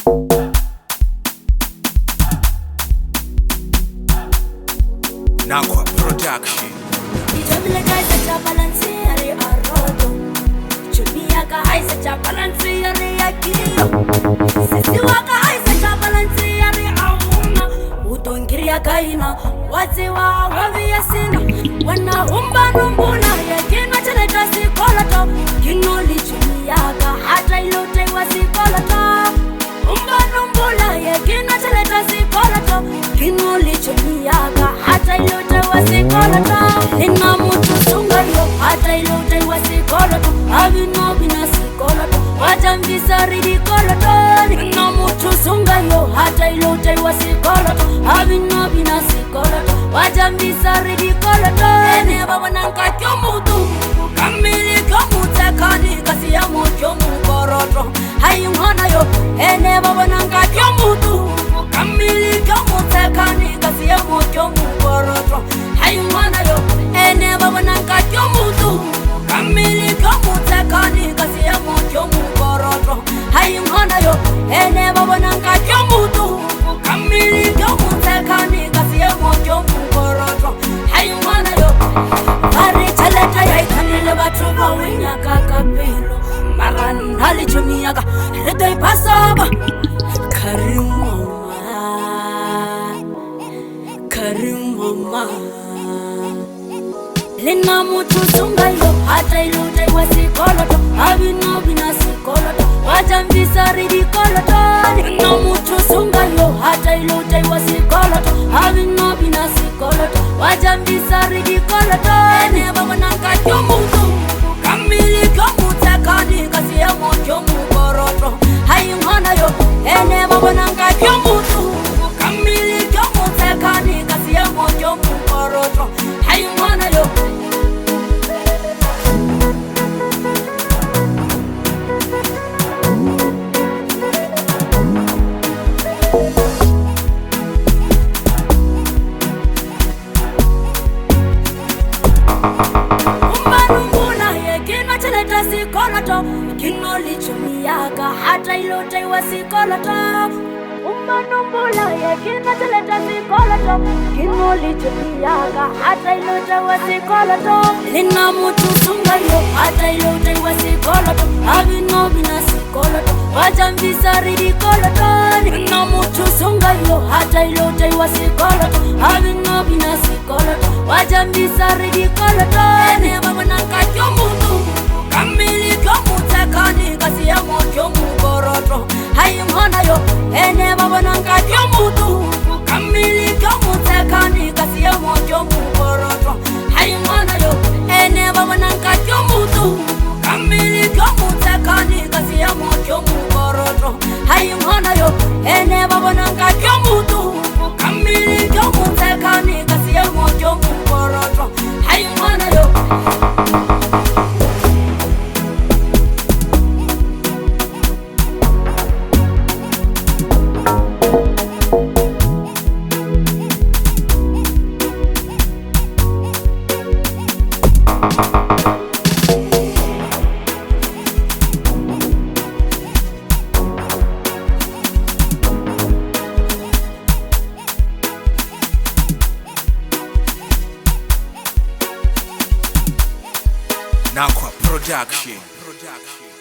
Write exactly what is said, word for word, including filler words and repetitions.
Nakwa Production. Ijabile kaisa cha balansi yari arodo Chumia ka haisa cha balansi yari akiyo Sisi waka haisa cha balansi yari awuna Utongiria kaina Wazi wa wavi ya sina Wana humba numbuna ya kino chale kasi kolato Kino li chumia ka hata ilote wasi kolato Humba numbuna ya kino chale kasi kolato Kino li chumia ka hata ilote wasi kolato Nina mutu sunga yo hata ilote wasi kolato Avino bina si kolato Wajambisa ridi kolato Nina mutu sunga yo hata ilote wasi kolato Avino bina si kolato Wajambisa ridi kolato Ene baba nanka kyomutu Kamili kyomutekani kasi ya mu kyomukoroto Hayungana yo Ene baba nanka kyomutu Kamili kyomutekani kasi ya mu kyomukoroto Hayungana yo Ene baba nanka kyomutu Kamili kyomutekani kasi ya mu kyomukoroto Hayungana yo Ene baba nanka kyomutu Kamili kyomutekani kasi ya mu kyomukoroto Hayungana yo Vari chaleta ya ikanile batuba winya kakapilo Maran hali chumiyaga Redai pasaba Karim mama Karim mama Lina mutu sunga yo hata ilute wasi koloto Avino bina si koloto Wajambisa ridi koloto Lina mutu sunga yo hata ilute wasi koloto Avino bina si koloto Wajambisa ridi koloto Ene baba nanka kyomutu Kamili kyomutekani kasi ya mo kyomukoroto Hayungana yo Ene baba nanka kyomutu Kamili kyomutekani kasi ya mo kyomukoroto Hayungana yo Sikolato Kino lichumiyaka hata ilote wa sikolato Umanumbula ya kino chaleta sikolato Kino lichumiyaka hata ilote wa sikolato Lina mutu sunga yo hata ilote wa sikolato Avino bina sikolato Wajambisa ridi kolato Lina mutu sunga yo hata ilote wa sikolato Avino bina sikolato Wajambisa ridi kolato Ene baba nanka kyomutu Kamili kyomutekani kasi ya mo kyomukoroto Hayungana yo Ene baba nanka kyomutu Kamili kyomutekani kasi ya mo kyomukoroto Hayungana yo Ene baba nanka kyomutu Kamili kyomutekani kasi ya mo kyomukoroto Hayungana yo Ene baba nanka kyomutu Kamili kyomutekani kasi ya mo kyomukoroto Hayungana yo Nakwa Production.